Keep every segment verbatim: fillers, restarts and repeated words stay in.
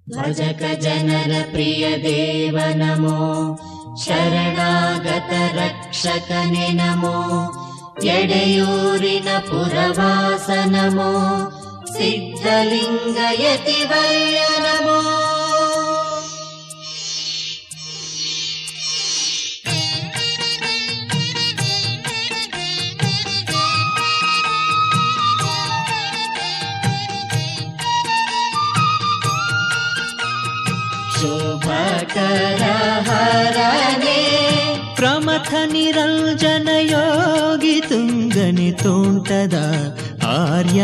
ಭಜಕ ಜನರ ಪ್ರಿಯ ದೇವ ನಮೋ, ಶರಣಾಗತ ರಕ್ಷಕನೆ ನಮೋ, ಎಡೆಯೂರಿನ ಪುರವಾಸ ನಮೋ, ಸಿದ್ಧಲಿಂಗ ಯತಿವರ್ಯ ನಮೋ. ಶುಭಕರ ಹರನೆ ಪ್ರಮಥ ನಿರಂಜನ ಯೋಗಿ ತುಂಗನೆ ತೋಂಟದ ಆರ್ಯ,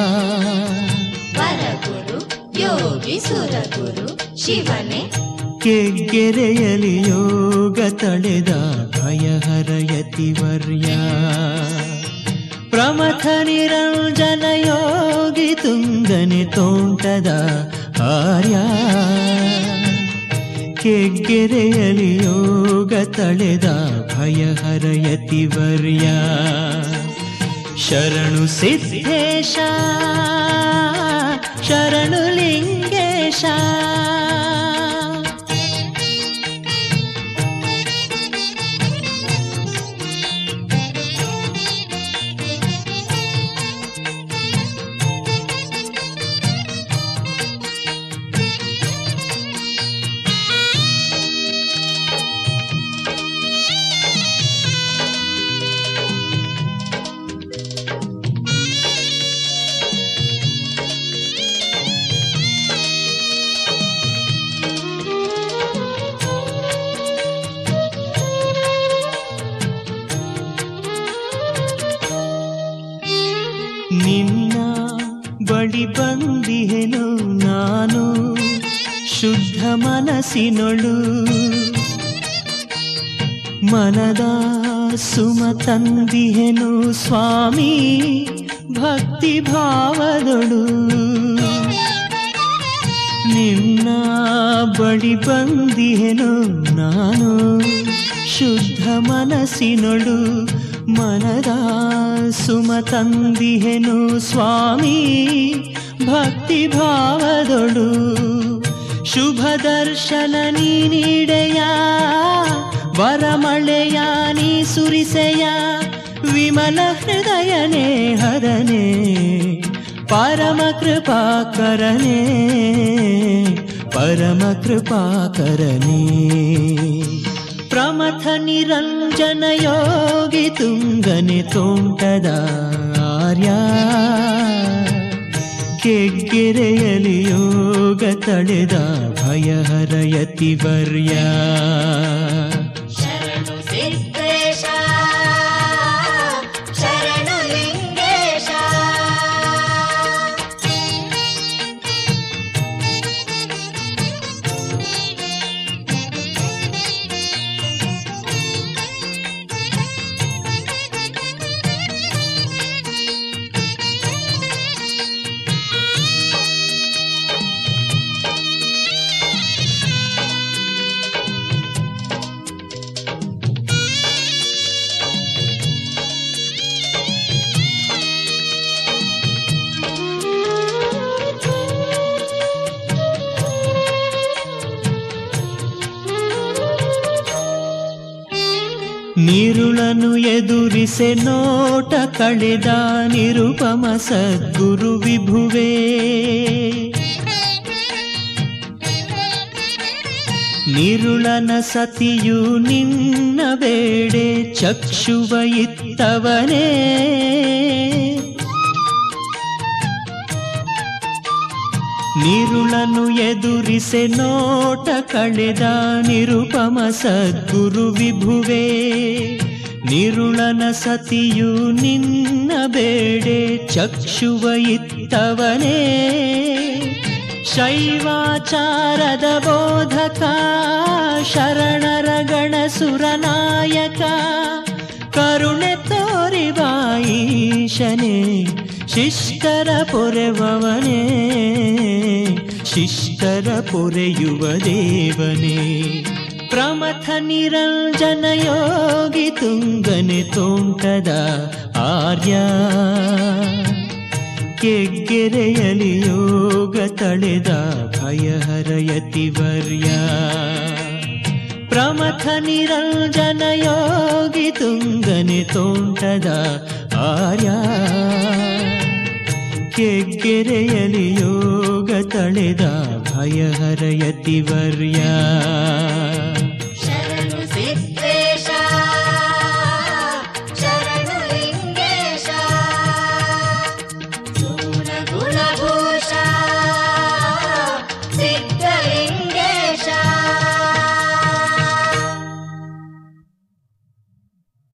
ವರಗುರು ಯೋಗಿ ಸುರಗುರು ಶಿವನೆ, ಕೆಗ್ಗೆರೆಯಲಿ ಯೋಗ ತಳೆದ ಭಯಹರ ಯತಿವರ್ಯ. ಪ್ರಮಥ ನಿರಂಜನ ಯೋಗಿ ತುಂಗನೆ ತೋಂಟದ ಆರ್ಯ, ಕೆಗ್ಗೆರೆಯಲಿ ಯೋಗ ತಳೆದ ಭಯಹರ ಯತಿವರ್ಯ. ಶರಣು ಸಿದ್ಧೇಶ ಶರಣು ಲಿಂಗೇಶ, ನಿನ್ನ ಬಳಿ ಬಂದಿಹೆನು ನಾನು ಶುದ್ಧ ಮನಸ್ಸಿನೊಳು, ಮನದ ಸುಮ ತಂದಿಹೆನು ಸ್ವಾಮಿ ಭಕ್ತಿ ಭಾವದೊಳು. ನಿನ್ನ ಬಳಿ ಬಂದಿಹೆನು ನಾನು ಶುದ್ಧ ಮನಸ್ಸಿನೊಳು, ಮನದ ಸುಮ ತಂದಿಹೆನು ಸ್ವಾಮಿ ಭಕ್ತಿ ಭಾವದೊಳು. ಶುಭ ದರ್ಶನ ನೀ ನೀಡೆಯ, ವರಮಳೆಯ ನೀ ಸುರಿಸೆಯ, ವಿಮಲ ಹೃದಯನೇ ಹರನೆ ಪರಮ ಕೃಪಾಕರನೆ, ಪರಮ ಕೃಪಾಕರನೆ. ಪ್ರಮಥ ನಿರಂಜನ ಯೋಗಿ ತುಂಗನೆ ತೋಂಟದ ಆರ್ಯ, ಕೆಗ್ಗೆರೆಯಲಿ ಯೋಗ ತಳೆದ ಭಯಹರ ಯತಿವರ್ಯ. ಶರಣು ಸಿದ್ಧೇಶ ಶರಣು ಲಿಂಗೇಶ, ನಿರುಳನು ಎದುರಿಸೆ ನೋಟ ಕಳೆದ ನಿರುಪಮ ಸದ್ಗುರು ವಿಭುವೇ. ನಿರುಳನ ಸತಿಯು ನಿನ್ನ ಬೇಡೆ ಚಕ್ಷುವ ಇತ್ತವನೇ. ನಿರುಳನು ಎದುರಿಸೆ ನೋಟ ಕಳೆದ ನಿರುಪಮ ಸದ್ಗುರು ವಿಭುವೇ. ನಿರುಳನ ಸತಿಯು ನಿನ್ನ ಬೇಡೆ ಚಕ್ಷುವ ಇತ್ತವನೇ. ಶೈವಾಚಾರದ ಬೋಧಕ ಶರಣರ ಗಣಸುರನಾಯಕ, ಕರುಣೆ ತೋರಿವಾಯಿಶನೇ ಶಿಷ್ಟರ ಪೊರೆವವನೇ, ಶಿಷ್ಟರ ಪೊರೆಯುವ ದೇವನೇ. ಪ್ರಮಥ ನಿರಂಜನ ಯೋಗಿ ತುಂಗನೆ ತೋಂಟದ ಆರ್ಯ, ಕೆಗ್ಗೆರೆಯಲಿ ಯೋಗ ತಳೆದ ಭಯಹರಯತಿವರ್ಯ ಪ್ರಮಥ ನಿರಂಜನ ಯೋಗಿ ತುಂಗನೆ ತೋಂಟದ ಆರ್ಯ ಕೆಗ್ಗೆರೆಯಲಿ ಯೋಗ ತಳೆದ ಭಯಹರಯತಿವರ್ಯ